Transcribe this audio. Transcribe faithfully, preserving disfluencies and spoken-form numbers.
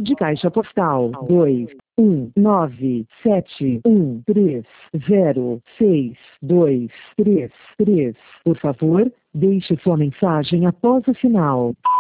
de caixa postal dois um nove sete um três zero seis dois três três. Por favor, deixe sua mensagem após o sinal.